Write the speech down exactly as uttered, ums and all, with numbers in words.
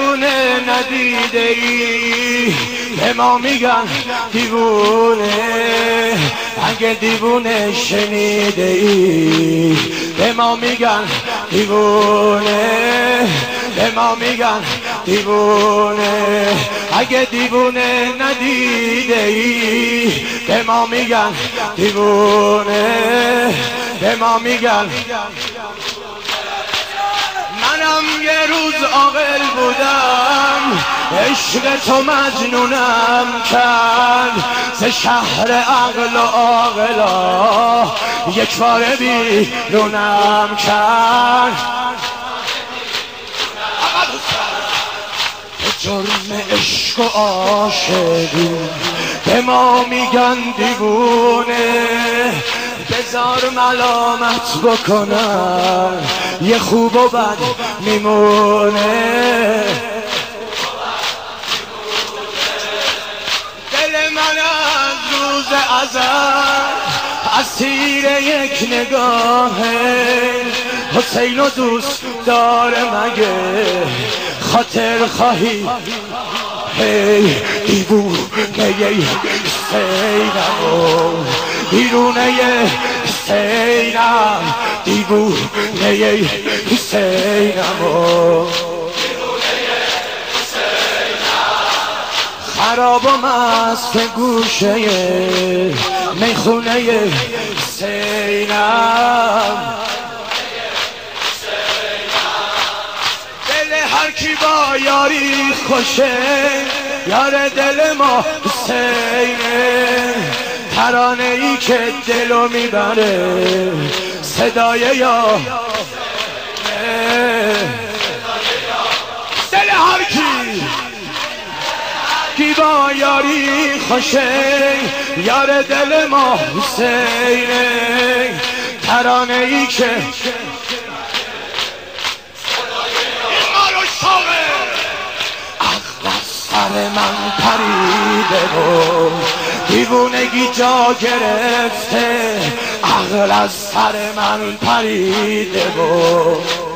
دیوونه ندیده ای، به ما میگن دیوونه. اگه دیوونه شنیده ای، به ما میگن دیوونه، به ما میگن دیوونه. اگه دیوونه ندیده ای، به ما میگن دیوونه، به ما میگن. منم یه روز عاقل بودم، عشق تو مجنونم کرد. ز شهر عقل و عاقلا یک باره بیرونم کرد. جرم عشق و عاشقی به ما میگن دیوونه. بذار ملامت بکنن، یه خوب و بد میمونه. دل من از روز ازل اسیر یک نگاه حسین و دوست داره. مگه خاطر خواهی هی دیوونه حسینم، دیوونه حسینم، دیوونه حسینم. خراب و مست گوشه میخونه حسینم. دل هر کی با یاری خوشه، یار دل ما حسینه. ترانه ای که دلو میبره، صدای یا دل هر کی کی با یاری خوشه، یار دل ما حسینه. ترانه ای که سر من پریده و دیوونگی جا گرفته، عقل از سر من پریده و